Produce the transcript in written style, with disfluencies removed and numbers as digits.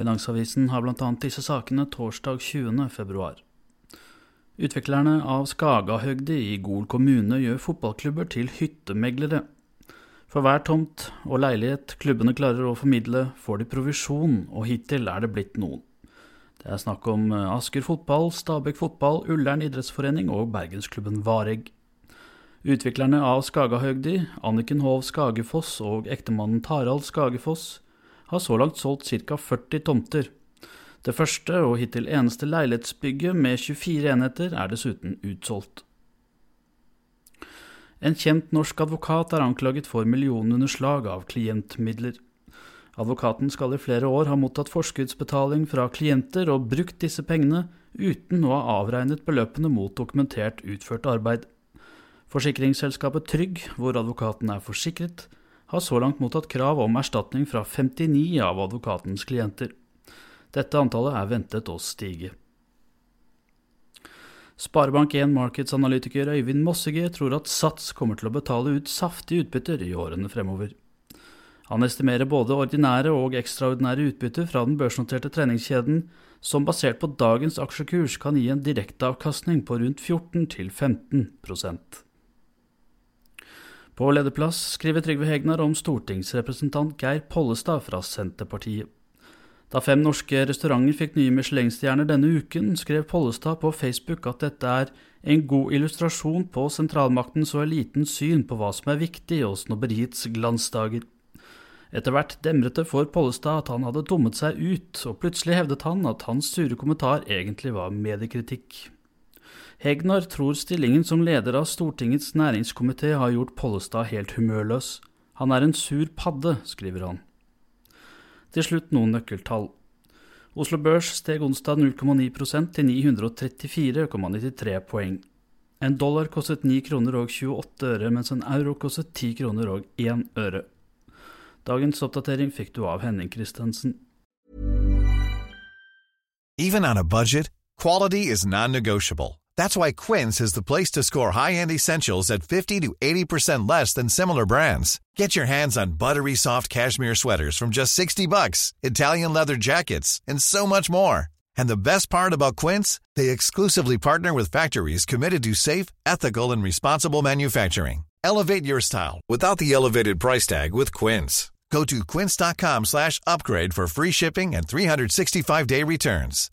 Finansavisen har blant annet disse sakene torsdag 20. februar. Utviklerne av Skagahøgdi i Gol kommune gjør fotballklubber til hyttemeglere. For hver tomt og leilighet klubbene klarer å formidle, får de provisjon, og hittil er det blitt noen. Det er snakk om Asker fotball, Stabæk fotball, Ullern idrettsforening og Bergensklubben Vareg. Utviklerne av Skagahøgdi, Anniken Hov Skagefoss og ektemannen Tarald Skagefoss, har så langt solgt ca. 40 tomter. Det første og hittil eneste leilighetsbygget med 24 enheter er dessuten utsolgt. En kjent norsk advokat er anklaget for millionunderslag av klientmidler. Advokaten skal i flere år ha mottatt forskuddsbetaling fra klienter og brukt disse pengene uten å ha avregnet beløpene mot dokumentert utført arbeid. Forsikringsselskapet Trygg, hvor advokaten er forsikret, har så langt mottatt krav om erstatning fra 59 av advokatens klienter. Dette antallet er ventet å stige. Sparebank 1 Markets-analytiker Øyvind Mossige tror at Sats kommer til å betale ut saftige utbytter i årene fremover. Han estimerer både ordinære og ekstraordinære utbytter fra den børsnoterte treningskjeden, som basert på dagens aksjekurs kan gi en direkteavkastning på rundt 14–15%. På lederplass skriver Trygve Hegnar om stortingsrepresentant Geir Pollestad fra Senterpartiet. Da 5 norske restauranter fikk nye Michelin-stjerner denne uken, skrev Pollestad på Facebook at dette er en god illustrasjon på sentralmaktens og elitens syn på hva som er viktig og snobberiets glansdager. Etter hvert demret det for Pollestad at han hadde dummet seg ut, og plutselig hevdet han at hans sure kommentar egentlig var mediekritikk. Hegnar tror stillingen som leder av Stortingets næringskomité har gjort Pollestad helt humørløs. Han er en sur padde, skriver han. Til slutt noen nøkkeltall. Oslo Børs steg onsdag 0,9% til 934,93 poeng. En dollar kostet 9 kroner og 28 øre, mens en euro kostet 10 kroner og 1 øre. Dagens oppdatering fikk du av Henning Christensen. Even on a budget, quality is non-negotiable. That's why Quince is the place to score high-end essentials at 50 to 80% less than similar brands. Get your hands on buttery soft cashmere sweaters from just $60, Italian leather jackets, and so much more. And the best part about Quince, they exclusively partner with factories committed to safe, ethical, and responsible manufacturing. Elevate your style without the elevated price tag with Quince. Go to quince.com/upgrade for free shipping and 365-day returns.